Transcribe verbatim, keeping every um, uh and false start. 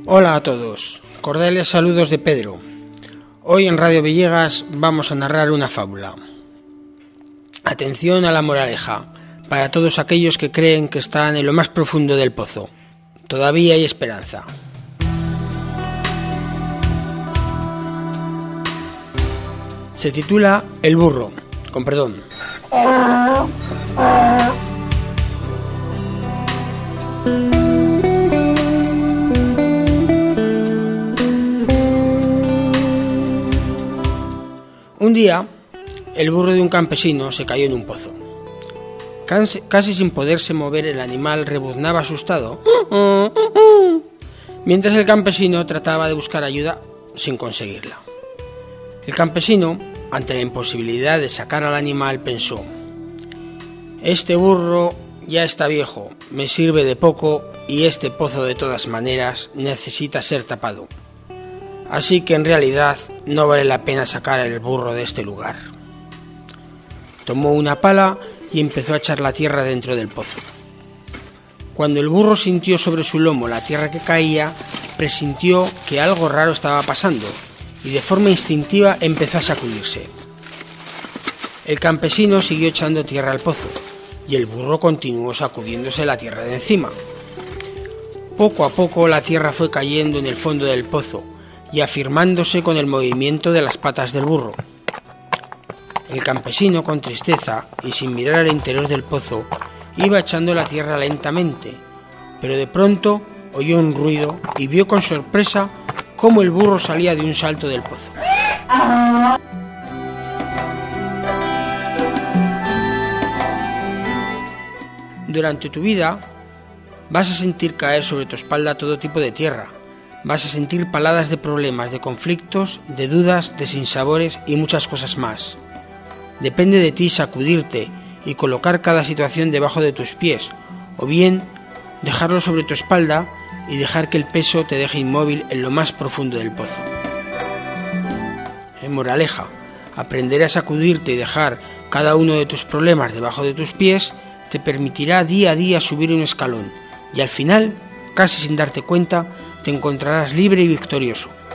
Hola a todos, cordiales saludos de Pedro. Hoy en Radio Villegas vamos a narrar una fábula. Atención a la moraleja, para todos aquellos que creen que están en lo más profundo del pozo. Todavía hay esperanza. Se titula El burro, con perdón. Un día, el burro de un campesino se cayó en un pozo. Casi, casi sin poderse mover, el animal rebuznaba asustado, mientras el campesino trataba de buscar ayuda sin conseguirla. El campesino, ante la imposibilidad de sacar al animal, pensó: este burro ya está viejo, me sirve de poco y este pozo de todas maneras necesita ser tapado. Así que en realidad no vale la pena sacar el burro de este lugar. Tomó una pala y empezó a echar la tierra dentro del pozo. Cuando el burro sintió sobre su lomo la tierra que caía, presintió que algo raro estaba pasando y de forma instintiva empezó a sacudirse. El campesino siguió echando tierra al pozo y el burro continuó sacudiéndose la tierra de encima. Poco a poco la tierra fue cayendo en el fondo del pozo y afirmándose con el movimiento de las patas del burro. El campesino, con tristeza y sin mirar al interior del pozo, iba echando la tierra lentamente, pero de pronto oyó un ruido y vio con sorpresa cómo el burro salía de un salto del pozo. Durante tu vida vas a sentir caer sobre tu espalda todo tipo de tierra. Vas a sentir paladas de problemas, de conflictos, de dudas, de sinsabores y muchas cosas más. Depende de ti sacudirte y colocar cada situación debajo de tus pies, o bien dejarlo sobre tu espalda y dejar que el peso te deje inmóvil en lo más profundo del pozo. En moraleja, aprender a sacudirte y dejar cada uno de tus problemas debajo de tus pies te permitirá día a día subir un escalón y al final, casi sin darte cuenta, te encontrarás libre y victorioso.